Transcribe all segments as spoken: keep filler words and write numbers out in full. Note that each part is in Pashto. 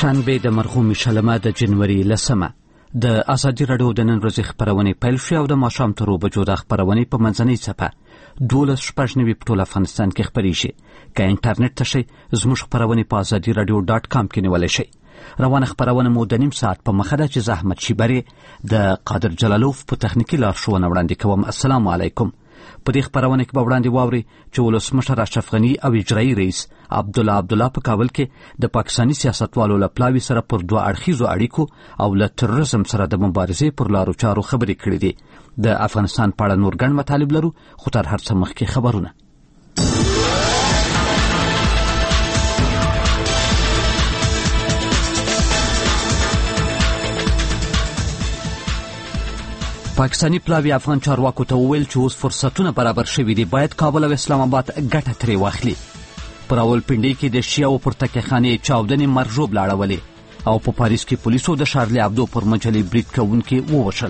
شنبه د مرحوم شلمه د جنوري لسمه د ازادي راډیو د نن ورځې خبرونه پیل شوې او د ماښام تر اوبه بجو د خبرونې په منځنۍ څپه دولس شپږ نوي په ټول افغانستان کې خپرې شي. که انټرنیټ ته شئ زموږ خبرونه په ازادي راډیو ډاټ کام کې نیولی شئ. روانه خبرونه مو د نیم ساعت په مخه ده چې زحمت شیبري د قادر جلالوف په تخنیکي لارښوونه وړاندې کوم. السلام علیکم. په دې خبرونه کې به وړاندې واوري چې ولسمشر اشرف غني او اجرایي رئیس عبدالله عبدالله په کابل کې د پاکستاني سیاستوالو له پلاوي سره پر دوه اړخیزو اړیکو او له تروریزم سره د مبارزې پر لارو چارو خبرې کړې دي. د افغانستان په اړه نور ګڼ مطالب لرو، خو تر هر څه مخکې خبرونه. پاکستانی پلاوی افغان چارواکو ته وویل چې اوس فرصتونه برابر شوي دي، باید کابل او اسلام آباد ګټه ترې واخلي. په راولپنډۍ کې د شیعو پر تکیهخانې چاودنې مرژوب لاړولې او په پاریس کې پولیسو د شارلي ابدو پر مجلې برید کوونکي ووژل.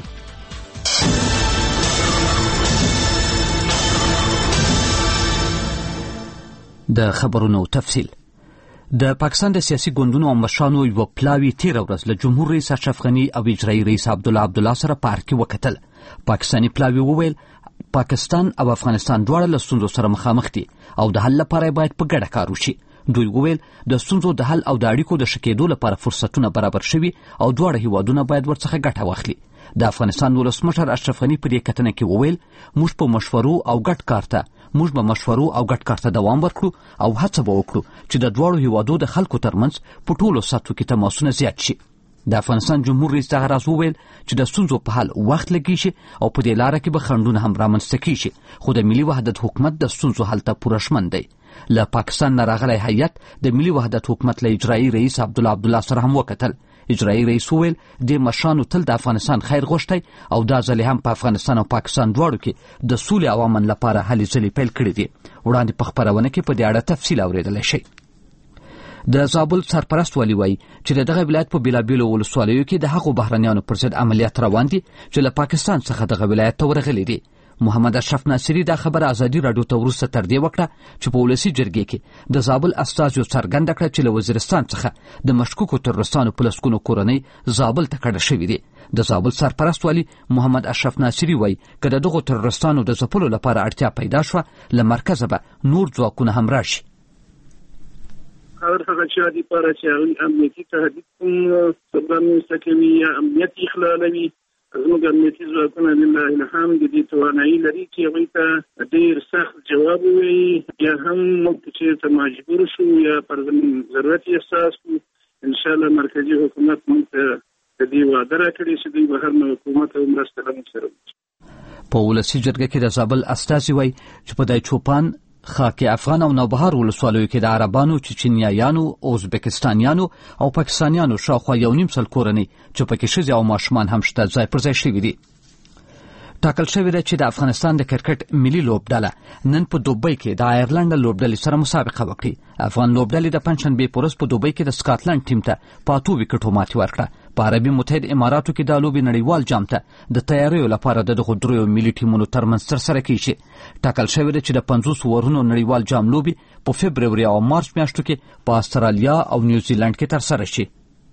د خبرونو تفصیل. د پاکستان د سیاسي ګوندونو او مشرانو یو پلاوی تیر ورځ له جمهور رئیس اشرف غني او اجرایي رئیس عبدالله عبدالله سره په ارګ کې وکتل. پاکستانی پلاوی وویل پاکستان او افغانستان دواړه له ستونزو سره مخامخ دي او د حل لپاره باید په ګډه کار وشي. دوی وویل د ستونزو د حل او د اړیکو د ښه کېدو لپاره فرصتونه برابر شوي او دواړه هیوادونه باید ورڅخه ګټه واخلي. د افغانستان ولسمشر اشرف غني په دې کتنه کې وویل موږ په مشورو او ګډ کار ته موږ به مشورو او ګډ کار ته دوام ورکړو او هڅه به وکړو چې د دواړو هیوادو د خلکو ترمنځ په ټولو سطحو کې تماسونه زیات شي. د افغانستان جمهور رئیس دغه راز وویل چې د ستونزو په حل وخت لګي شي او په دې لاره کې به خنډونه هم رامنځته کیږي، خو د ملي وحدت حکومت د ستونزو حل ته پوره ژمن دی. له پاکستان نه راغلی هیئت د ملي وحدت حکومت له اجرایي رئیس عبدالله عبدالله سره هم وکتل. اجرایي رئیس وویل د مشرانو تل د افغانستان خیر غوښتی او دا ځلې هم په افغانستان او پاکستان دواړو کې د سولې او امن لپاره هلې ځلې پیل کړي دي. وړاندې په خپرونه کې په دې اړه تفصیل اورېدلی شئ. د زابل سرپرست والي وایي چې د دغه ولایت په بېلابېلو ولسوالیو کې د هغو بهرنیانو پر ضد عملیات روان دي چې له پاکستان څخه دغه ولایت ته ورغلي دي. محمد اشرف ناصري دا خبره ازادي راډیو ته وروسته تر دې وکړه چې په ولسي جرګې کې د زابل استازو څرګنده کړه چې له وزیرستان څخه د مشکوکو تروریستانو په لسګونو کورنۍ زابل ته کډه شوي دي. د زابل سرپرست والي محمد اشرف ناصري وایي که د دغو تروریستانو د ځپلو لپاره اړتیا پیدا شوه له مرکزه به نور ځواکونه هم راشي. هر هغه چا دپاره چې هغوی امنیتي تهدید کوم رامنځته کوي یا امنیت اخلالوي، زموږ امنیتي ځواکونه لله الحمد د دې توانایي لري چې هغوی ته ډېر سخت جواب ووایي. بیا هم موږ که چېرته مجبور شو یا پر ضرورت احساس کړو، انشاءالله مرکزي حکومت موږ ته د دې وعده راکړې چې دوی به هر نوع حکومت او مرسته له موږ سره وکړي. په ولسي جرګه کې د زابل استازي وایي چې په دایچوپان، خاک افغان او نوبهار ولسوالیو کې د عربانو، چچنیایانو، ازبکستانیانو او پاکستانیانو شاوخوا یو نیم سل کورنۍ چې پکې ښځې او ماشومان هم شته ځای پر ځای شوي دي. ټاکل شوې ده چې د افغانستان د کرکټ ملي لوبډله نن په دوبۍ کې د آیرلنډ لوبډلې سره مسابقه وکړي. افغان لوبډلې د پنجشنبې په ورځ په دوبۍ کې د سکاټلند ټیم ته په اتو وکټو ماتې ورکړه. په عربي متحد اماراتو کې د لوبې نړیوال جام ته د تیاریو لپاره د دغو دریو ملي ټیمونو ترمنځ ترسره کیږي. ټاکل شوې ده چې د پنځوس اورونو نړیوال جام لوبې په فبروري او مارچ میاشتو کې په استرالیا او نیوزیلند کې ترسره شي.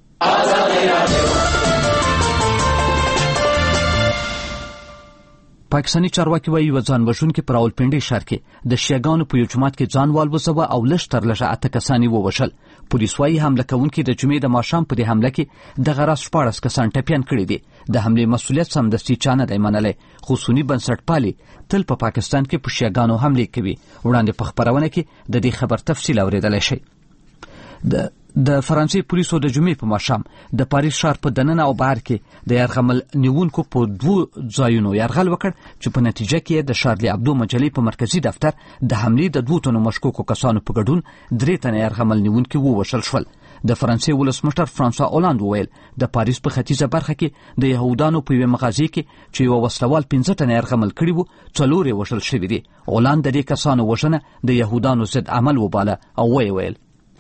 پاکستانی چارواکي وایي یوه ځان وژونکي په راولپنډۍ ښار کې د شیعګانو په یو جومات کې ځان والوځوه او لږ تر لږه اته کسان یې ووژل. پولیس وایي حمله کوونکي د جمعې د ماښام په دې حمله کې دغه راز شپاړس کسان ټپیان کړي دي. د حملې مسؤلیت سمدستي چا نه دی منلی، خو سني بنسټپالې تل په پاکستان کې په شیعګانو حملې کوي. وړاندې په خپرونه کې د دې خبر تفصیل اورېدلی شئ. د د فرانسې پولیسو د جمعې په ماښام د پاریس ښار په دننه او بهر کې د یرغمل نیونکو په دوو ځایونو یرغل وکړ چې په نتیجه کې د شارلي ابدو مجلې په مرکزي دفتر د حملې د دوو تنو مشکوکو کسانو په ګډون درې تنه یرغمل نیونکي ووژل شول. د فرانسې ولسمشر فرانسوا اولاند وویل د پاریس په ختیځه برخه کې د یهودانو په یوې مغازې کې چې یوه وسلوال پنځه تنه یرغمل کړي وو څلور یې وژل شوي دي. اولاند د دې کسانو وژنه د یهودانو ضد عمل وباله او ویې ویل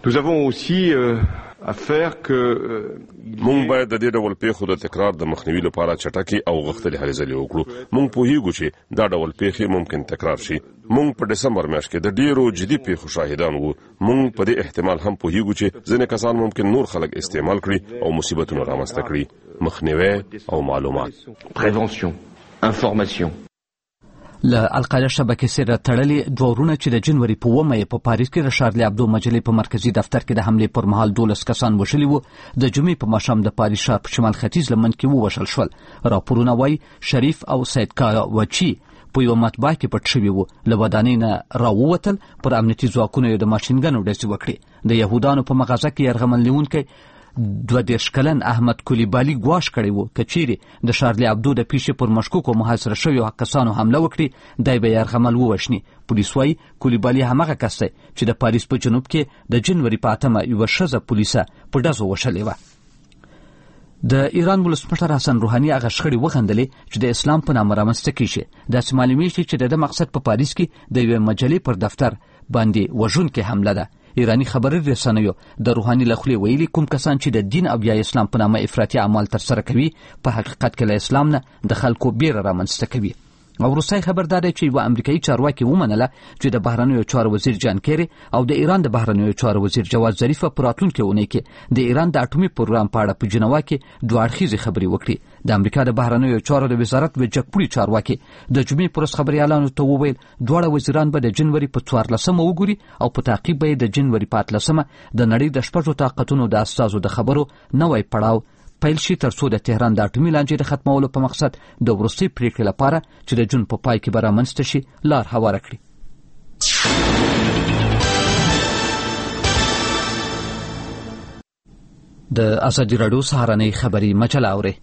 Nous avons aussi euh, à faire que مونږ باید د دې ډول پیښو د تکرار د مخنیوي لپاره چټکي او غښتلې هلې ځلې وکړو. مونږ پوهیږو چې دا ډول پیښې ممکن تکرار شي. مونږ په دسمبر میاشت کې د ډیرو جدي پیښو شاهدان وو. مونږ په دې احتمال هم پوهیږو چې ځینې کسان ممکن نور خلک استعمال کړي او مصیبتونه رامنځته کړي. مخنیوي او معلومات. Prévention, information. له القاعده شبکې سره تړلې دوه ورونه چې د جنوري په اوومه په پاریس کې د شارلي ابدو مجلې په مرکزي دفتر کې د حملې پر مهال دولس کسان وژلي وو، د جمعې په ماښام د پاریس ښار په شمال ختیځ لمن کې ووژل شول. راپورونه وایي شریف او سید کاوچي په یوه مطبعه کې پټ شوي وو. له ودانۍ نه راووتل، پر امنیتي ځواکونو یې د ماشینګنو ډزې وکړې. د یهودانو په مغازه کې یرغمل نیونکی دوه دېرش کلن احمد کولیبالي ګواښ کړی و که چیرې د شارلي ابدو د پیښې پر مشکوکو محاصره شویو کسانو حمله وکړي، دی به یرغمل ووژني. پولیس وایي کولیبالي همغه کس دی چې د پاریس په جنوب کې د جنوري په اتمه یوه ښځه پولیسه په ډزو وشلې وه. د ایران ولسمشر حسن روحاني هغه شخړې وغندلې چې د اسلام په نامه رامنځته کیږي. داسې معلومیږي چې د ده مقصد په پاریس کې د یوې مجلې پر دفتر باندې وژونکې حمله ده. ایرانی خبري رسنیو د روحاني له خولې ویلي کوم کسان چې د دین او یا اسلام په نامه افراطي اعمال ترسره کوي په حقیقت کې له اسلام نه د خلکو بیره رامنځته کوي. او وروستی خبر دا دی چې یوه امریکایي چارواکي ومنله چې د بهرنیو چارو وزیر جان کیری او د ایران د بهرنیو چارو وزیر جواد ظریف په راتلونکې اونۍ کې د ایران د اټومي پروګرام په اړه په جنوا کې دوه اړخیزې خبرې وکړي. د امریکا د بهرنیو چارو د وزارت د جګپوړي چارواکي د جمعې پر ورځ خبریالانو ته وویل دواړه وزیران به د جنوري په څوارلسمه وګوري او په تعقیب به یې د جنوري په اتلسمه د نړۍ د شپږو طاقتونو د استازو د خبرو نوی پړاو پیل شي، ترڅو د تهران د اټومي لانجې د ختمولو په مقصد د وروستۍ پریکړې لپاره چې د جون په پای کې به رامنځته شي لار هواره کړي. د ازادي راډیو سهارنۍ خبري مجله اورئ.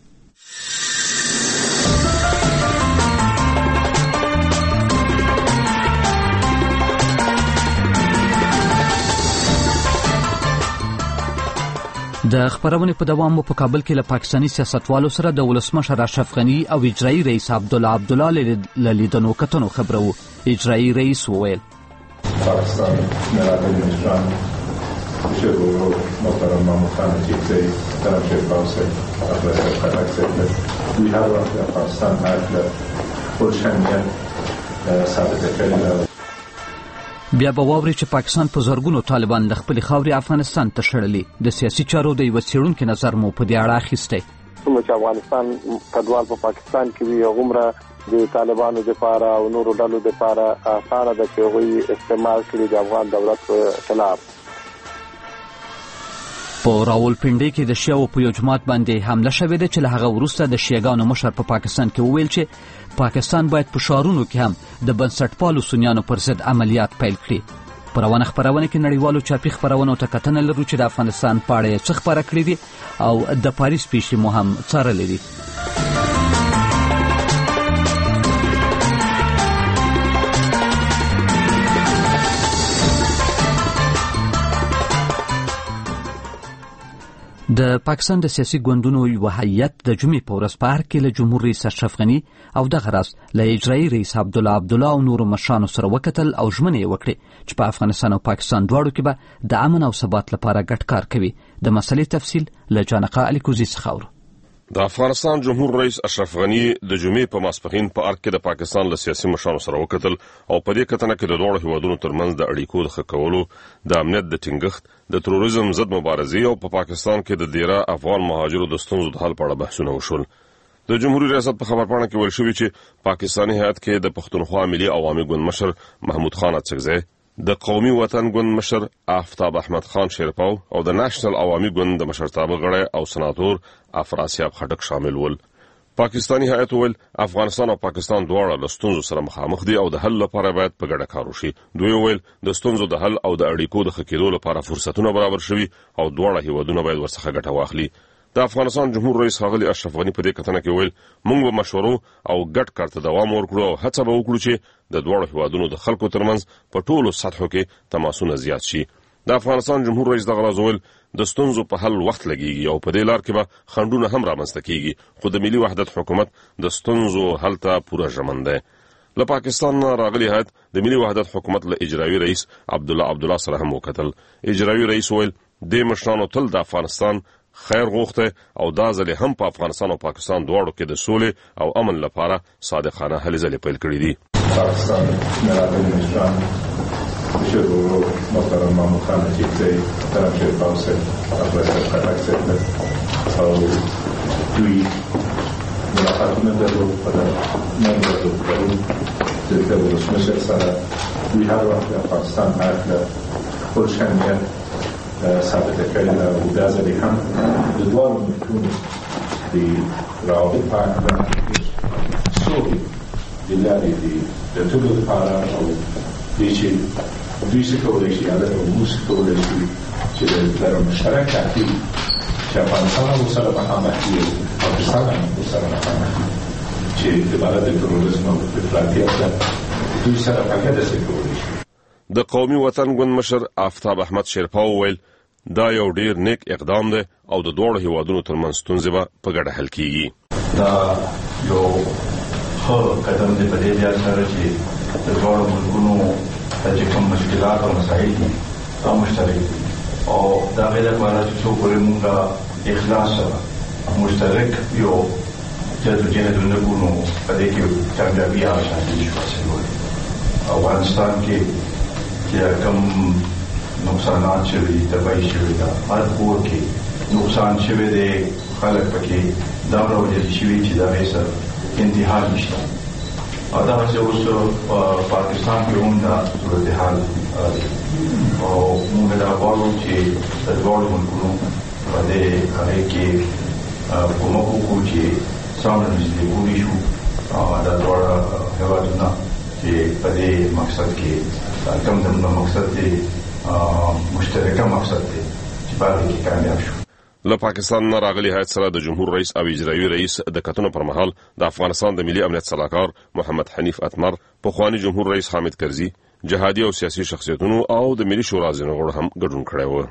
د خبرونې په دوام په کابل کې له پاکستاني سیاستوالو سره د ولسمشر اشرف غني او اجرایي رئیس عبدالله عبدالله له لیدنو کتنو خبره وو. اجرایي رئیس وویل پاکستان ملت مشران شروع محترم محمود خان چیزی محترم شیخ فاوسی افراد قطعک سیده دوی هر وقت پاکستان حق خودشنیت ثابت کردن. بیا به واوري چې پاکستان په زرګونو طالبان له خپلې خاورې افغانستان ته شړلي. د سیاسي چارو د یوه څېړونکي نظر مو په دې اړه اخیستی. څومره چې افغانستان کډوال په پاکستان کې وي هغومره د طالبانو دپاره او نورو ډلو دپاره اسانه ده چې هغوی استعمال کړي د افغان دولت په خلاف. په راولپنډۍ کې د شیعو په یو جومات باندې حمله شوې ده چې له هغه وروسته د شیعګانو مشر په پاکستان کې وویل چې پاکستان باید په ښارونو کې هم د بنسټپالو سنیانو پر ضد عملیات پیل کړي. په روانه خپرونه کې نړیوالو چاپي خپرونو ته کتنه لرو چې د افغانستان په اړه یې څه خپاره کړي دي او د پاریس پیښې مو هم څارلې دي. د پاکستان د سیاسي ګوندونو یو هیئت د جمعې په ورځ په ارګ کې له جمهور رئیس اشرف غني او دغه راز له اجرایي رئیس عبدالله عبدالله او نورو مشرانو سره وکتل او ژمنې یې وکړې چې په افغانستان او پاکستان دواړو کې به د امن او ثبات لپاره ګډ کار کوي. د مسلې تفصیل له جانقه الیکوزي څخه اورو. د افغانستان جمهور رئیس اشرف غني د جمعې په ماسپښین په ارګ کې د پاکستان له سیاسي مشرانو سره وکتل او په دې کتنه کې د دواړو هیوادونو ترمنځ د اړیکو د ښه کولو، د امنیت د ټینګښت، د تروریزم ضد مبارزې او په پا پاکستان کې د دیره افغان مهاجرو د ستونزو د حل په اړه بحثونه وشول. د جمهوریت ریاست په خبرپاڼه کې ویل شوي چې پاکستاني هیئت کې د پښتونخوا ملي عوامي ګوند مشر محمود خان اڅکزی، د قومي وطن ګوند مشر آفتاب احمد خان شیرپاو او د نېشنل عوامي ګوند د مشرتابه غړی او سناتور افراسیاب خټک شامل ول. پاکستاني هیئت ویل افغانستان او پاکستان دواړه له ستونزو سره مخامخ دي او د حل لپاره باید په ګډه کار وشي. دوی ویل د ستونزو د حل او د اړیکو د ښه کېدو لپاره فرصتونه برابر شوي او دواړه هیوادونه باید ورڅخه ګټه واخلي. د افغانستان جمهور رئیس ښاغلي اشرف غني په دې کتنه کې ویل موږ به مشورو او ګډ کار ته دوام ورکړو او هڅه به وکړو چې د دواړو هیوادونو د خلکو ترمنځ په ټولو سطحو کې تماسونه زیات شي. د افغانستان جمهور رئیس دغه راز ویل د ستونزو په حل وخت لګیږي او په دې لار کې به خنډونه هم رامنځته کیږي، خو د ملي وحدت حکومت د ستونزو حل ته پوره ژمن دی. له پاکستان راغلي هیات د ملي وحدت حکومت له اجرایي رئیس عبد الله عبد الله سره هم وکتل. اجرایي رئیس ویل د مشرانو تل د افغانستان خیر غوښته او دا ځل هم په افغانستان او پاکستان دواړو کې د سولې او امن لپاره صادقانه هلې ځلې پیل کړې دي. پاکستان ملت مشران بشهر محترم محمود خان نجیبزی محترم شریف حسین افغانستان خطک صاحب او دوی ملاقاتونه درلود په نن ورځ پرون د ولسمشر سره دوی هر وخت د افغانستان حق له خپل شرعیت ثابته کړې ده او دا ځل هم د دواړو ملتونو د روابط په اړه سولې د لارې د ټولو لپاره او دوی چې دوی څه کولی شي هغه موږ څه کولی شي چې د مشترک تعقیب چې افغانستان هم ورسره مخامخ وي او پاکستان هم ورسره مخامخ وي چې د بلد تروریزم او افراطیت ته دوی سره په ګډه څه کولی شي. د قومي وطن ګوند مشر آفتاب احمد شیرپا وویل دا یو ډیر نیک اقدام دی او د دوړو هیوادونو ترمنځ ستونزې به په ګډه حل کیږي. دا یو ښه قدم دی په دې لحاظ سره چې د دوړو ملکونو چې کوم مشکلات او مسایل دي دا مشترک دي او دا غیر لپاره چې څو پورې موږ اخلاص سره مشترک یو جدوجہد ونکړو په دې کې کامیابي او شانتي حاصلوي. افغانستان کې چې کوم نقصانات شوي تباهي شوي ده هر کور کې نقصان شوی دی خلک پکې دا راوړل شوي چې دا هیڅ انتها نشته او دا چې اوس په پاکستان کې هم دا صورتحال او موږ دا غواړو چې د دواړو ملکونو په دې هغې کې کومک وکړو چې څومره نږدې کولی شو دا دواړه هېوادونه چې په دې مقصد کې کوم ډول مقصد دی مشترکه مقصد دی چې په هغې کې کامیاب شو. له پاکستان نه راغلي هیات سره د جمهور رئیس او اجرایي رئیس د کتنو پر مهال د افغانستان د ملي امنیت صلاحکار محمد حنیف اتمر، پخوانی جمهور رئیس حامد کرزي، جهادي او سیاسي شخصیتونو او د ملي شورا ځینو غړو هم ګډون کړی و.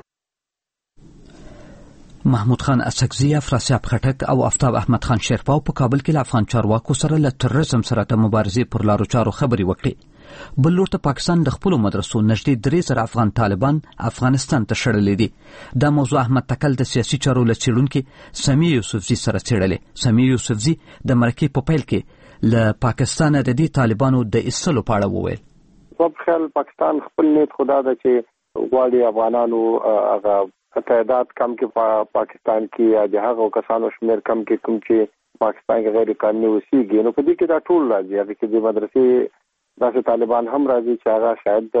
محمود خان اسکزي، افراسیاب خټک او آفتاب احمد خان شیرپا په کابل کې له افغان چارواکو سره له تروریزم سره د مبارزې پر لارو چارو خبرې وکړې. بل لور ته پاکستان د خپلو مدرسو نږدې درې زره افغان طالبان افغانستان ته شړلي دي. دا موضوع احمد تکل د سیاسي چارو له څېړونکي سمیع یوسفزي سره څېړلې. سمیع یوسفزي د مرکې په پیل کې له پاکستانه د دې طالبانو د ایستلو په اړه وویل. په خیال پاکستان خپل نیت خدا ده چې غواړي افغانانو هغه تعداد کم کې په پاکستان کې یا د هغو کسانو شمېر کم کې کوم چې پاکستان کې غیر قانوني اوسېږي. نو په دې کې دا ټول راځي هغې کې د مدرسې داسې طالبان هم راځي چې هغه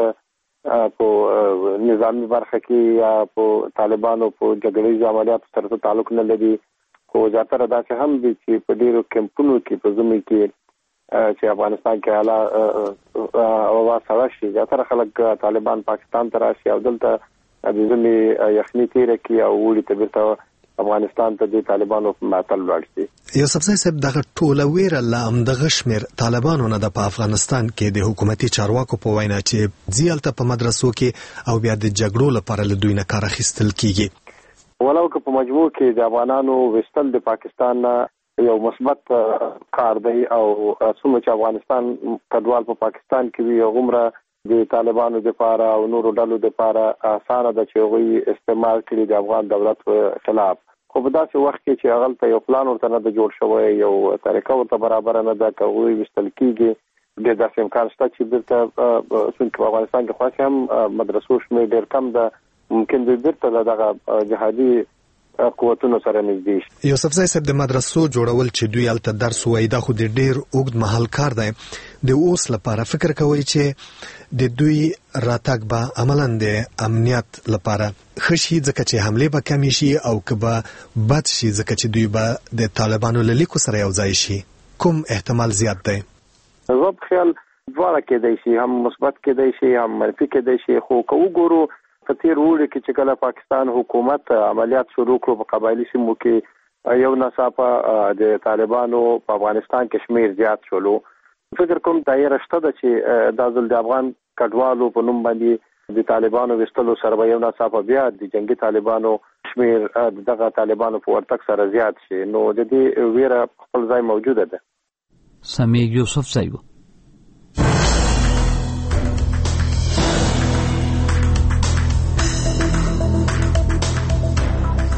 شاید په نظامي برخه کې یا په طالبانو په جګړیزو عملیاتو سره تعلق نه لري، خو زیاتره داسې هم دي چې په ډېرو کیمپونو کې په ژمي کې چې افغانستان کې حالا هوا سړه شي زیاتره خلک طالبان پاکستان ته راشي او دلته د ژمي یخني تېره کړي او اوړي ته بیرته افغانستان ته د طالبانو په ملاتړ لاړ شي. یوسفزي صاحب دغه ټوله ویره له همدغه شمېر طالبانو نه ده په افغانستان کې د حکومتي چارواکو په وینا چې ځي هلته په مدرسو کې او بیا د جګړو لپاره له دوی نه کار اخیستل کېږي. ولو که په مجموع کې د افغانانو ویستل د پاکستان یو مثبت کار دی او څومره چې افغانستان کډوال په پاکستان کې وي هغومره د طالبانو دپاره او نورو ډلو دپاره اسانه ده چې هغوی استعمال کړي د افغان دولت خلاف. خو په داسې وخت کې چې هغلته یو پلان ورته نه ده جوړ شوی، یو طریقه ورته برابره نه ده، که هغوی ویستل کېږي ډېر داسې امکان شته چې بیرته څومره په افغانستان کې خاصې هم مدرسو شمېر ډېر کم ده، ممکن دوی بیرته له دغه جهادي قوتونو سره نږدې شي. یوسفزي صاحب د مدرسو جوړول چې دوی هلته درس وایي دا خو د ډېر اوږد مهال کار دی. د اوس لپاره فکر کوئ چې د دوی راتګ به عملاً د امنیت لپاره ښه شي ځکه چې حملې به کمې شي او که به بد شي ځکه چې دوی به د طالبانو له لیکو سره یو ځای شي؟ کوم احتمال زیات دی؟ زما په خیال دواړه کېدی شي، هم مثبت کېدی شي هم منفي کېدی شي. خو که وګورو په تېر اوړي کې چې کله پاکستان حکومت عملیات شروع کړو په قبایلي سیمو کې یو ناڅاپه د طالبانو په افغانستان کې شمېر زیات شولو. فکر کوم دایره شته ده چې دا ځل د افغان کډوالو په نوم باندې د طالبانو ویستلو سره به یو ناڅاپه بیا د جنګي طالبانو شمېر دغه طالبانو په ورتګ سره زیات شي. نو د دې ویره خپل ځای موجوده ده. سمیع یوسفزي.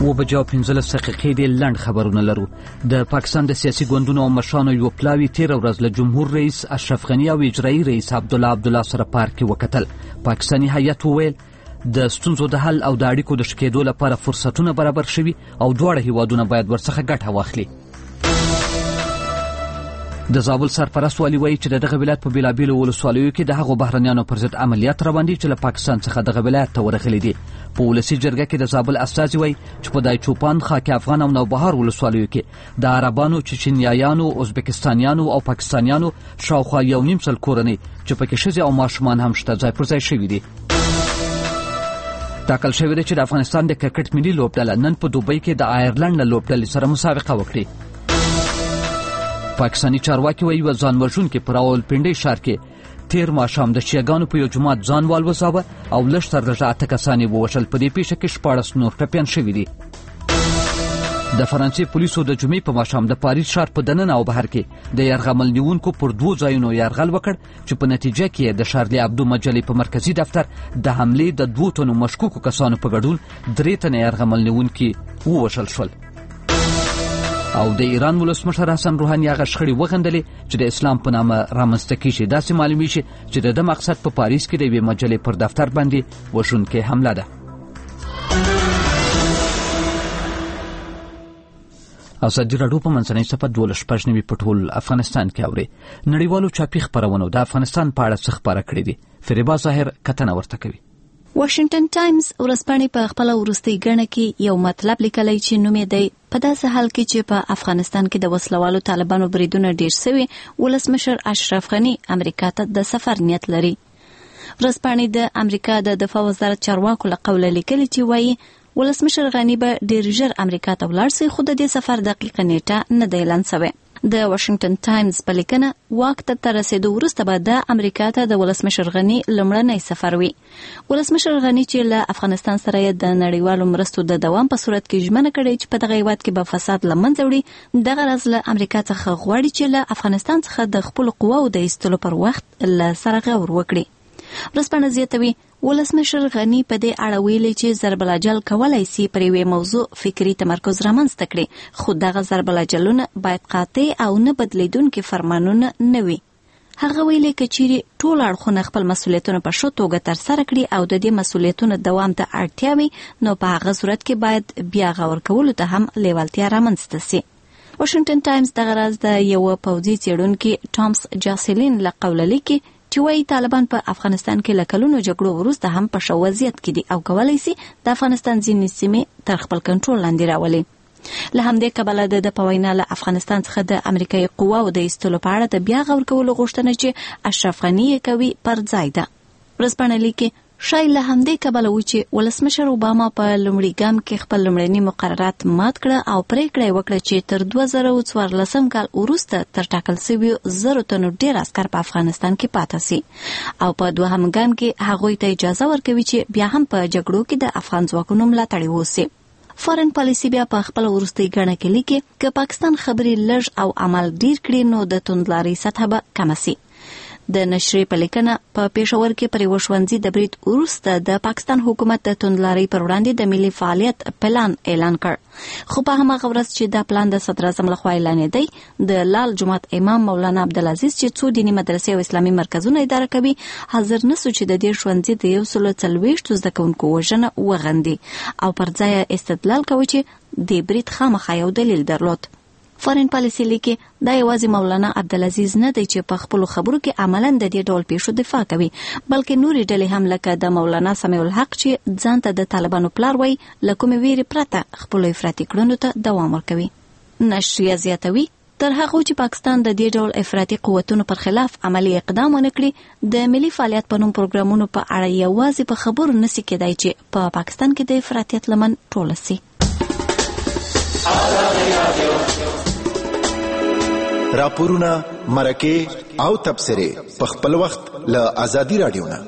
و بجې او پنځلس دقیقې د لنډ خبرونه لرو. د پاکستان د سیاسي ګوندونو او مشرانو یو پلاوي تیر ورځ له جمهور رئیس اشرف غنی او اجرایي رئیس عبدالله عبدالله سره پارک کې وکتل. پاکستاني هیئت وویل د ستونزو د حل او د اړیکو د ښه کېدو لپاره فرصتونه برابر شوي او دواړه هیوادونه باید ورڅخه ګټه واخلي. د زابل سرپرست والي وایي چې د دغه ولایت په بېلابېلو ولسوالیو کې د هغو بهرنیانو پر ضد عملیات روان دي چې له پاکستان څخه دغه ولایت ته ورغلي دي. په ولسي جرګه کې د زابل استازي وایي چې په دایچوپان، خاک افغان او نوبهار ولسوالیو کې د عربانو، چچنیایانو، ازبکستانیانو او پاکستانیانو شاوخوا یو نیم سل کورنۍ چې پکې ښځې او ماشومان هم شته ځای پر ځای شوي دي. ټاکل شوې ده چې د افغانستان د کرکټ ملي لوبډله نن په دوبۍ کې د آیرلنډ له لوبډلې سره مسابقه وکړي. پاکستاني چارواکي وایي ځان وژونکي په راولپنډۍ ښار کې تیر ماښام د شیعهګانو په یو جومات ځان والوځاوه او لږ تر لږه اته کسان یې ووژل. په دې پیښه کې شپاړس نور ټپیان شوي دي. د فرانسې پولیسو د جمعې په ماښام د پاریس ښار په دننه او بهر کې د یرغمل نیونکو پر دوو ځایونو یرغل وکړ چې په نتیجه کې د شارلي ابدو مجلې په مرکزي دفتر د حملې د دوو تنو مشکوکو کسانو په ګډون درې تنه یرغمل نیونکي ووژل شول. او د ایران ولسمشر حسن روحاني هغه شخړې وغندلې چې د اسلام په نامه رامنځته کیږي. داسې معلومیږي چې د ده مقصد په پاریس کې د یوې مجلې پر دفتر باندې وژونکې حمله ده. ازادي راډیو په منځنۍ صفحه دولس شپږ نوي په ټول افغانستان کې اوري. نړیوالو چاپي خپرونو د افغانستان په اړه څه خبره کړې دي. فریبا ظاهر کتنه ورته کوي. واشنگټن ټایمز ورځپاڼې په خپل وروستي ګڼه کې یو مطلب لیکلی چې نوم یې دی په داسې حال کې چې په افغانستان کې د وسلوالو طالبانو بریدونه ډیر شوي، ولسمشر اشرف غنی امریکا ته د سفر نیت لري. ورځپاڼې د امریکا د دفاع وزارت چارواکو له قوله لیکلي چې وایي ولسمشر غنی به ډیر ژر امریکا ته ولاړ شي، خو د دې سفر دقیقه نیټه نه دی اعلان شوی. د واشنگټن ټایمز په لیکنه واک ته تر رسیدو وروسته به د امریکا ته د ولسمشر غنی لومړنی سفر وي. ولسمشر غنی چې له افغانستان سره د نړیوالو مرستو د دوام په صورت کې ژمنه کړې چې په دغه هیواد کې به فساد له منځه وړي، دغه راز له امریکا څخه غواړي چې له افغانستان څخه د خپلو قواو د ایستلو پر وخت له سره غور وکړي. ورځپاڼه زیاتوي ولسمشر غنی په دې اړه ویلي چې ضرب الاجل کولای شي پر یوې موضوع فکری تمرکز رامنځته کړي، خو دغه ضرب الاجلونه باید قاطع او نه بدلیدونکي فرمانونه نه وي. هغه ویلي که چیرې ټول اړخونه خپل مسؤلیتونه په ښه توګه ترسره کړي او د دې مسؤلیتونو دوام ته اړتیا وي، نو په هغه صورت کې باید بیا غور کولو ته هم لیوالتیا رامنځته شي. واشنگټن ټایمز دغه راز د یو پوځي څېړونکي ټامس جاسلین له قوله لیکي چې وایي طالبان په افغانستان کې له کلونو جګړو وروسته هم په ښه وضعیت کې دي او کولی شي د افغانستان ځینې سیمې تر خپل کنټرول لاندې راولي. له همدې کبله د په وینا له افغانستان څخه د امریکایي قواو د ایستلو په اړه د بیا غور کولو غوښتنه چې اشرف غنی یې کوي پر ځای ده. ورځپاڼه لیکي شاید له همدې کبله و چې ولسمشر اوباما په لومړي ګام کې خپل لومړني مقررات مات کړه او پریکړه یې وکړه چې تر دوه زره څوارلسم کال وروسته تر ټاکل شویو زرو تنو ډېر عسکر په افغانستان کې پاتې شي او په دوهم ګام کې هغوی ته اجازه ورکوي چې بیا هم په جګړو کې د افغان ځواکونو ملاتړ وکړي. فارن پالیسی بیا په خپل وروستي ګڼه کې لیکي چې پاکستان خبري لږ او عمل ډیر کړي نو د توندلاري سطح به کم شي. د نشریې په لیکنه په پېښور کې پر وشوندزي د برید وروسته د پاکستان حکومت د توندلاري پر وړاندې د ملي فعالیت پلان اعلان کړ، خو په هماغه ورځ چې دا پلان د صدر اعظم لخوا اعلانېدی، د لال جماعت امام مولانا عبدالعزیز چې څو دیني مدرسې او اسلامي مرکزونه اداره کوي حاضر نسو چې د دې ښوونځي د یو سل څلوېښتو زده کوونکو وژنه وغندي او پر ځای استدلال کوي چې د برید خامخا یو دلیل درلود. فارن پالیسی لیکي دا یوازې مولانا عبدالعزیز نه دی چې په خپلو خبرو کې عملاً د دې ډول پیښو دفاع کوي، بلکې نورې ډلې هم لکه د مولانا سمیع الحق چې ځان ته د طالبانو پلار وایي له کومې ویرې پرته خپلو افراطي کړنو ته دوام ورکوي. نشریه زیاتوي تر هغه چې پاکستان د دې ډول افراطي قوتونو پر خلاف عملی اقدام ونه کړي، د ملي فعالیت په نوم پروګرامونو په اړه یوازې په خبرو نشي کېدای چې په پا پاکستان کې د افراطیت لمن ټوله شي. راپورونه، مرکه او تبصره په خپل وخت له ازادي رادیو نه.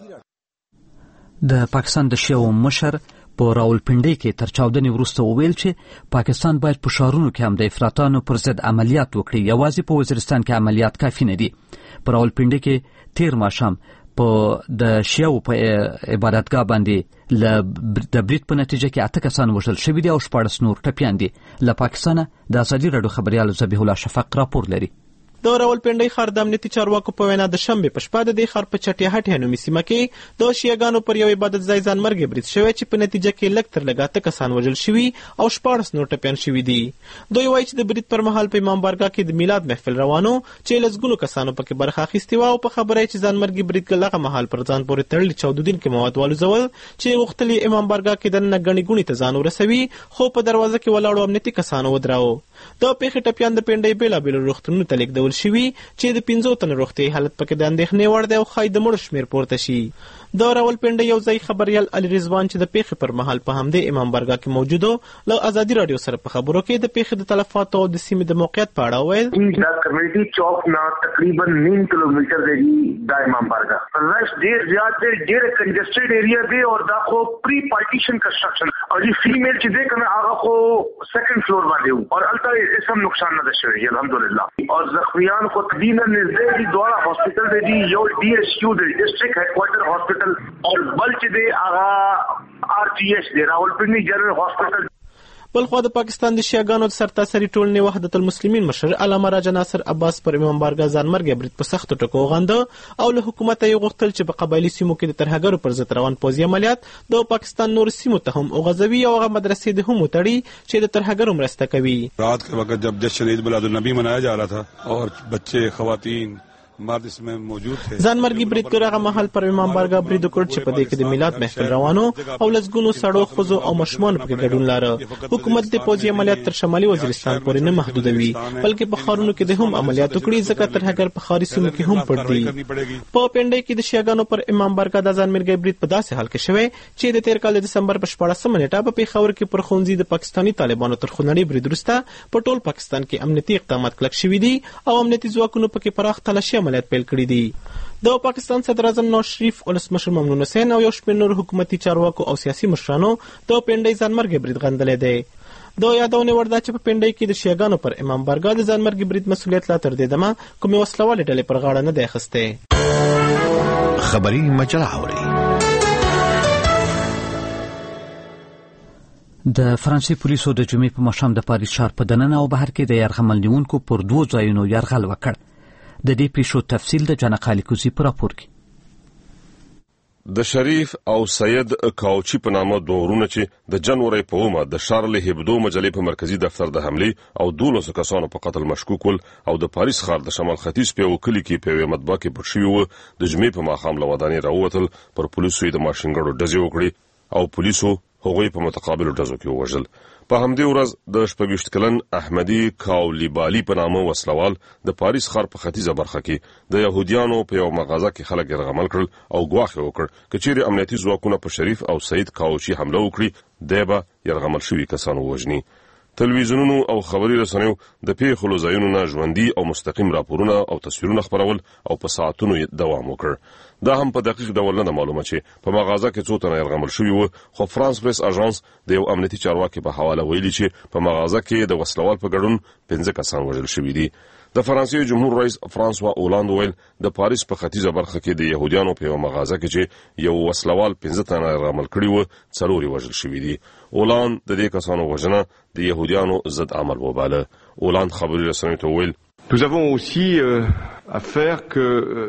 د پاکستان د شیعو مشر په راولپنډۍ کې تر چاودنې وروسته وویل چې پاکستان باید په ښارونو کې هم د افراطیانو پر ضد عملیات وکړي، یوازې په وزیرستان کې عملیات کافي نه دي. په راولپنډۍ کې تیر ماښام په د شیعو په عبادتګاه باندې ل د بریټ په نتیجه کې اته کسان وژل شوي دي او شپاړس نور ټپیان دي. له پاکستانه د ازادي راډیو خبريال ذبیح الله شفق راپور لري. د راولپنډۍ ښار د امنیتي چارواکو په وینا د شنبې په شپه د دې ښار په چټیا هټیا نومي سیمه کې د شیعهګانو پر یو عبادت ځای ځانمرګي برید شوی چې په نتیجه کې لږ تر لږه اته کسان وژل شوي او شپاړس نور ټپیان شوي دي. دوی وایي چې د برید پر مهال په امام بارګاه کې د میلاد محفل روانو چې لسګونو کسانو پکې برخه اخیستې وه او په خبره چې ځانمرګي برید دغه مهال پر ځان پورې تړلي چاودېدونکي مواد والوځول چې غوښتل امام بارګاه کې دننه ګڼې ګوڼې ته ځان ورسوي، خو په دروازه کې ولاړو امنیتي کسانو ودراوه. د پیښې ټپیان د پنډۍ بېلابېلو روغتونونو ته لیږدول شوي چې د پنځو تنو روغتیایي حالت پکې د اندېښنې وړ دی او ښایي د مړو شمېر پورته شي. د راولپنډۍ یو ځای خبریال علي رضوان چې د پیښې پر مهال په همدې امام بارګاه کې موجود و، له ازادي راډیو سره په خبرو کې د پیښې د تلفاتو او د سیمې د موقعیت په اړه وویل. دا کمیونټي چوک نه تقریبا نیم کیلومتر دی دا امام بارګاه. رش ډېر زیات دی، ډېر کنجسټډ ایریا دی او دا خو پری پارټیشن کنسټرکشن او دی فیمیل چې دی کنه هغه خو سیکنډ فلور باندې و او البته هیڅ هم نقصان نه شوی الحمدلله. او زخمیان خو تدین نږدې دي دواړه هاسپټل دی، یو ډي ایس یو دی ډسټریکټ هډ کوارټر هاسپټل اور بل چې دی هغه آر جی ایس دی راولپنډۍ جنرال هاسپټل. بلخوا د پاکستان د شیعهګانو د سرتاسري ټولنې وحدت المسلمین مشر علامه راجا ناصر عباس پر امام بارګاه ځانمرګي برید په سختو ټکو وغنده او له حکومته یې غوښتل چې په قبایلي سیمو کې د ترهګرو پر ضد روان پوځي عملیات د پاکستان نور سیمو ته هم وغځوي او هغه مدرسې د هم وتړي چې د ترهګرو مرسته کوي. رات के वक्त जब जश्न ईद मिलाद उन नबी मनाया जा रहा था और बच्चे खवातीन ځانمرګي بریدګر هغه مهال پر امام بارګاه برید وکړ چې په دې کې د میلاد محفل روانو او لسګونو سړو ښځو او ماشومانو پکې ګډون لاره. حکومت د پوځي عملیات تر شمالي وزیرستان پورې نه محدودوي بلکې په ښارونو کې د هم عملیات وکړي ځکه ترهګر په ښاري سیمو کې هم پټ دي. په پنډۍ کې د شیعهګانو پر امام بارګاه د ځانمرګي برید په داسې حال کې شوی چې د تیر کال د دسمبر په شپاړسمه نیټه په پېښور کې پر ښوونځي د پاکستاني طالبانو تر خونړي برید وروسته په ټول پاکستان کې امنیتي اقدامات کلک شوي دي او امنیتي ځواکونو پکې پراخ تلاشي عملیات پیل کړي دي. د پاکستان صدر اعظم نواز شریف، ولسمشر ممنون حسین او یو شمېر نور حکومتي چارواکو او سیاسي مشرانو د پنډۍ ځانمرګي برید غندلی دی. د یادونې وړ ده چې په پنډۍ کې د شیعهګانو پر امام بارګاه د ځانمرګي برید مسؤلیت لا تر دې دمه کومې وسلوالې ډلې پر غاړه نه دی اخیستی. خبري مجله اوري. د فرانسې پولیسو د جمعې په ماښام د پاریس ښار په دننه او بهر کې د یرغمل نیونکو پر دوو ځایونو یرغل وکړ. د دې پیښو تفصیل د جنق علي کوزي په راپور کې. د شریف او سید کاوچی په نامه دوه ورونه چې د جنوري په اومه د شارل هبدو مجلې په مرکزی دفتر د حملې او دولسو کسانو په قتل مشکوک ول او د پاریس ښار د شمال ختیځ په یو کلي کې په یوه مطبعه کې پټ شوي وو. د جمعې په ماښام له ودانۍ راووتل، پر پولیسو یې د ماشینګڼو ډزې وکړې او پولیسو هغوی په متقابلو ډزو کې ووژل. په همدې ورځ د شپږویشت کلن احمدي کاولیبالي په نامه وسلوال د پاریس ښار په ختیځه برخه کې د یهودیانو په یو مغازه کې خلک یرغمل کړل او ګواښ یې وکړ که چیرې امنیتي ځواکونه په شریف او سید کاوچي حمله وکړي دی به یرغمل شوي کسان ووژني. تلویزیونونو او خبري رسنیو د پیښو له ځایونو نه ژوندي او مستقیم راپورونه او تصویرونه خپرول او په ساعتونو دوام وکړ. دا هم په دقیق ډول نه معلومه چې په مغازه کې څو تنه یرغمل شوي وو، خو فرانس پریس اژانس د یو امنیتي چارواکي په حواله ویلي چې په مغازه کې د وسلوال په ګډون پنځه کسان وژل شوي دي. د فرانسې جمهور رئیس فرانسوا اولاند ویل د پاریس په ختیځه برخه کې د یهودیانو په یو مغازه کې چې یو وسلوال پنځه تنه یرغمل کړي وو، څلور یې وژل شوي دي. اولاند د دې کسانو وژنه د یهودیانو ضد عمل وباله. اولاند خبري رسنیو ته ویل Nous avons aussi euh, à faire que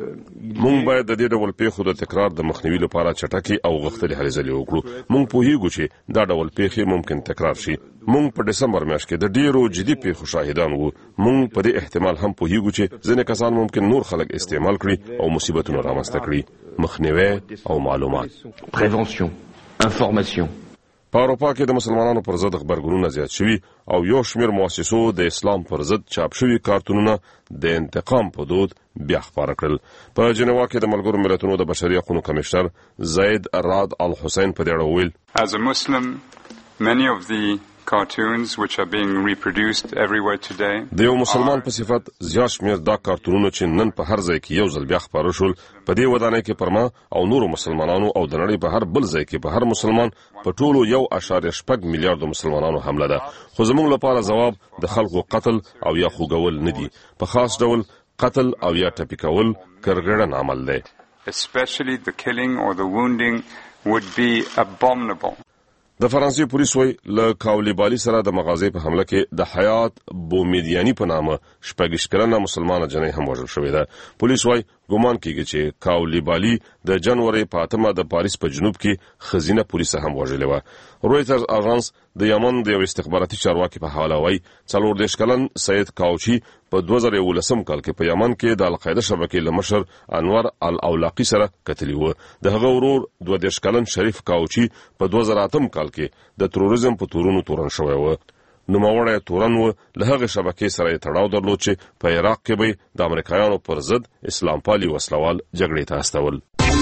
مونږ باید د دې ډول پیښو د تکرار د مخنیوي لپاره چټکي او غښتلې هلې ځلې وکړو. مونږ پوهیږو چې دا ډول پیښې ممکن تکرار شي. مونږ په دسمبر میاشت کې د ډیرو جدي پیښو شاهدان وو. مونږ په دې احتمال هم پوهیږو چې ځینې کسان ممکن نور خلک استعمال کړي او مصیبتونه رامنځته کړي. مخنیوي او معلومات، prévention, information. په اروپا کې د مسلمانانو پر ضد خبرګونونه زیات شوي او یو شمېر مؤسسو د اسلام پر ضد چاپ شوي کارتونونه د انتقام په دود بیا خپاره کړل. په جنیوا کې د ملګرو ملتونو د بشري حقوقو کمشنر زید راد الحسین په دې اړه ویل As a Muslim, many of the cartoons which are being reproduced everywhere today د یو مسلمان په صفت زیات شمېر دا کارتونونه چې نن په هر ځای کې یو ځل بیا خپاره شول په دې ودانۍ کې پر ما او نورو مسلمانانو او د نړۍ په هر بل ځای کې په هر مسلمان په ټولو یو اشاریه شپږ میلیارډو مسلمانانو حمله ده. خو زموږ لپاره ځواب د خلکو قتل او یا خوګول نه دي، په خاص ډول قتل او یا ټپي کول کرګړن عمل دی. especially the killing or the wounding, would be abominable. د فرانسې پولیس وایي له کاولیبالي سره د مغازې په حمله کې د حیات بومیدیانی په نامه شپږ کلنه مسلمانه جنۍ هم وژل شوې ده. پولیس وایي ګومان کیږي چې کاولیبالي د جنوري په اتمه د پاریس په جنوب کې خزینه پولیس هم وژلې وه. رویټرز اژانس د یمن د یو استخباراتي چارواکي په حواله وایي څلور دېرش کلن سید کاوچي په دوه زره یولسم کال کې په یمن کې د القاعده شبکې له مشر انور الاولاقي سره کتلي وو. د هغه ورور دوه دېرش کلن شریف کاوچي په دوه زره اتم کال کې د تروریزم په تورونو تورن شوی و. نوموړی تورن و له هغه شبکې سره یې تړاو درلود چې په عراق کې به د امریکایانو پر ضد اسلام پالي وسلوال جګړې ته استول.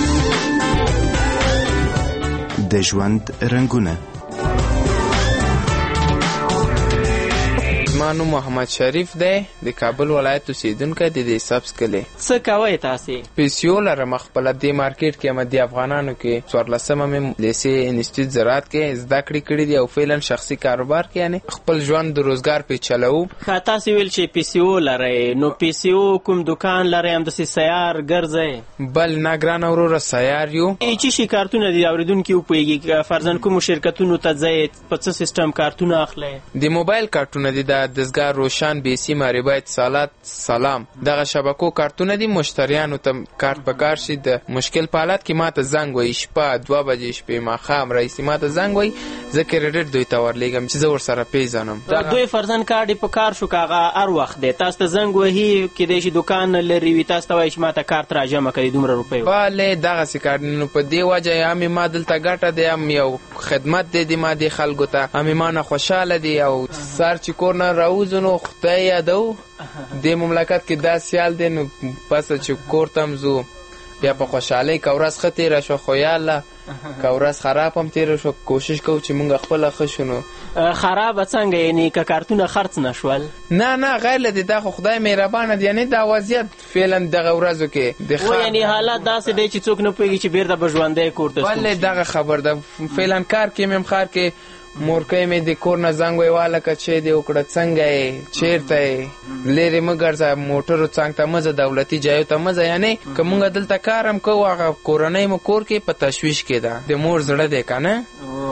د ژوند رنګونه. مانو محمد شریف دی د کابل ولایت اوسیدونکی د دې سبز کلی. څه کوئ تاسې؟ پیسو لرم خپل د مارکیټ کې مدي افغانانو کې څوارلسمه مې لیسې انسټیټیوټ زراعت کې زده کړې کړې دي او فعلا شخصي کاروبار کې یعنی خپل ژوند د روزګار په چلو. ښه تاسې ویل چې پیسو لرئ نو پیسو کوم دکان لرئ همداسې سیار ګرځئ؟ بل نه ګرانه وروره سیار یو. چې شي کارتونه دي اورېدونکي وپوهېږي فرضاً کومو شرکتونو ته ځئ په څه سیسټم کارتونه اخلئ؟ د موبایل کارتونه دي د دستګاه روشن بیسی معربه اتصالات سلام دغه شبکو کارتونه دي. مشتریانو ته کارت په کار شي د مشکل په حالت کې ماته زنګ وایي شپه دوه بجې شپې ماښام رئیس ماته زنګ وایي زه کریډټ دوی ته ورلیږم چې زه ورسره پیژنم. دوی فرضاً کارت یې په کار شو که هغه هر وخت دی تاسو ته زنګ وهي کیدای شي دوکان لرې وي تاسو ته وایي چې ماته کارت راجمع کړي دومره روپۍ. بله دغسې کارت نو په دې وجه یا مې ما دلته ګټه دی هم یو خدمت دی د ما دې خلکو ته همې ما نه خوشحاله دي او سر چې کور نه راوځو نو خدای یادو د مملکت کې دا سیال دی نو پس چې کور ته هم ځو بیا په خوشحالۍ که ورځ ښه تېره شوه خو یاله که ورځ خراب هم تېره شوه کوشش کوو چې مونږ خپله ښه شو. نو خرابه څنګه یعنې که کارتونه خرڅ نه شول؟ نه نه غیر له دې دا خو خدای مهربانه دی یعنې دا وضعیت فعلا دغه ورځو کې د و یعنې حالات داسې دی چې څوک نه پوهېږي چې بیرته به ژوندی کور ته ولې دغه خبر ده. فعلا کار کې مې هم ښار کې مورکۍ مې د کور نه زنګ وی واله که چې دې وکړه څنګه یې چېرته یې لرې مه ګرځه موټرو څنګ ته مه ځه دولتي ځایو ته مه ځه یعنې که مونږ دلته کار هم کوو هغه کورنۍ مو کور کې په تشویش کې ده د مور زړه دی که نه.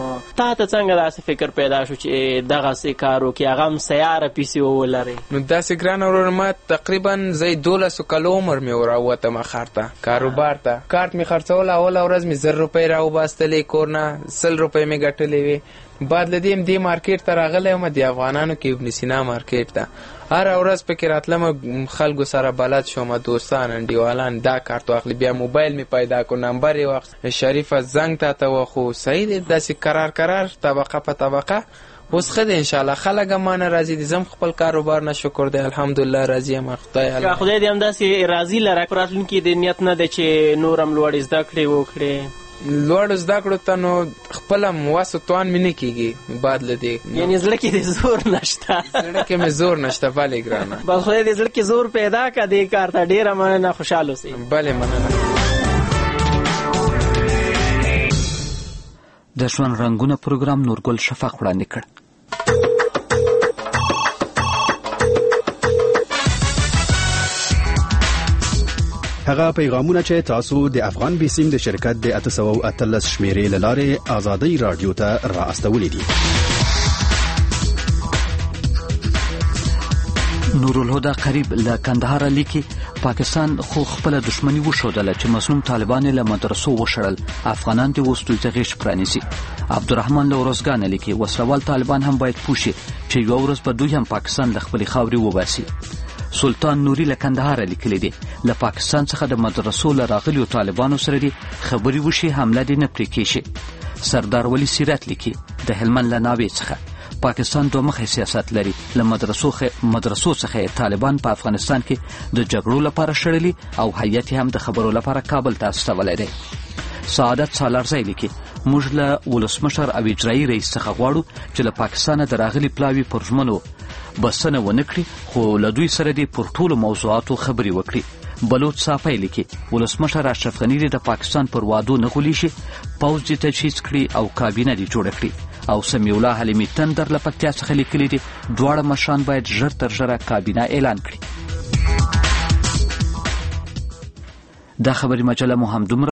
تا ته څنګه داسې فکر پیدا شو چې دغسې کار وکړي هغه هم سیاره پیسې ولرئ؟ نو داسې ګرانه وروره ما تقریبا زه دولسو کلو عمر مې راووتم ښار ته کاروبار ته. کارت مې خرڅول اوله ورځ مې زر روپۍ راوباستلې کور نه سل روپۍ مې ګټلې وې. بعد له دې هم دې مارکیټ ته راغلی وم د افغانانو کې ابن سینا مارکیټ ته هره ورځ پکې راتلم خلکو سره بلد شوم دوستان انډیوالان دا کارت واخلي بیا موبایل مې پیدا کړو نمبر یې واخ شریفه زنګ تا ته وخو صحیح دی داسې قرار قرار طبقه په طبقه اوس ښه دی انشاءالله خلک هم مانه راضي دي زم خپل کاروبار نه شکر دی الحمدلله راضي یم خدای خدای دې همداسې راضي لره په راتلونکي د نیت نه دی چې نور هم لوړې زده کړې وکړې؟ لوړ زده کړو ته نو خپل هم وس و توان مې نه کېږي بعد له دې یعنې زړه کې دې زور نشته؟ زړه کې مې زور نشته بلې ګرانه. بس خدای دې زړه کې زور پیدا کړه دې کار ته ډېره مننه خوشحال اوسئ. بلې مننه. د ژوند رنګونه پروګرام نورګل شفق وړاندې کړ. هغه پیغامونه چې تاسو د افغان بیسیم د شرکت د اته سوه او اتلس شمیرې له لارې ازادۍ رادیو ته را استولې دي. نورالهدى قریب له کندهار لیکي پاکستان خو خپل دښمنی وښودله چې مسلمان طالبان له مدرسو وشړل افغانان د وستوي ته غیش پرانیسي. عبدالرحمن لورزګان لیکي وسلوال طالبان هم باید پوښي چې یو ورځ به دوی هم پاکستان له خپل خاورې وباسي. سلطان نوري له کندهار لیکلي دي له پاکستان څخه د مدرسو له راغلیو طالبانو سره دي خبري وشي حمله دي نه پرې کېږي. سردار ولی سیرت لیکي د هلمند له ناوې څخه پاکستان دوه مخی سیاست لري له مدرسو مدرسو څخه طالبان په افغانستان کې د جګړو لپاره شړلي او هیئت هم د خبرو لپاره کابل ته استولی دی. سعادت سالارزی لیکي موږ له ولسمشر او اجرایي رئیس څخه غواړو چې له پاکستانه د راغلي پلاوي پر ژمنو بسنه ونه کړي خو له دوی سره دې پر ټولو موضوعاتو خبرې وکړي. بلوچ صافی لیکي ولسمشر اشرف غني د پاکستان پر وعدو نه غولی شي پوځ دې تجهیز کړي او کابینه دې جوړه کړي. او سمیع الله حلیمي تندر له پکتیا څخه لیکلي دي دواړه مشران باید ژر تر ژره کابینه اعلان کړي. دا خبري مجله مو هم دومره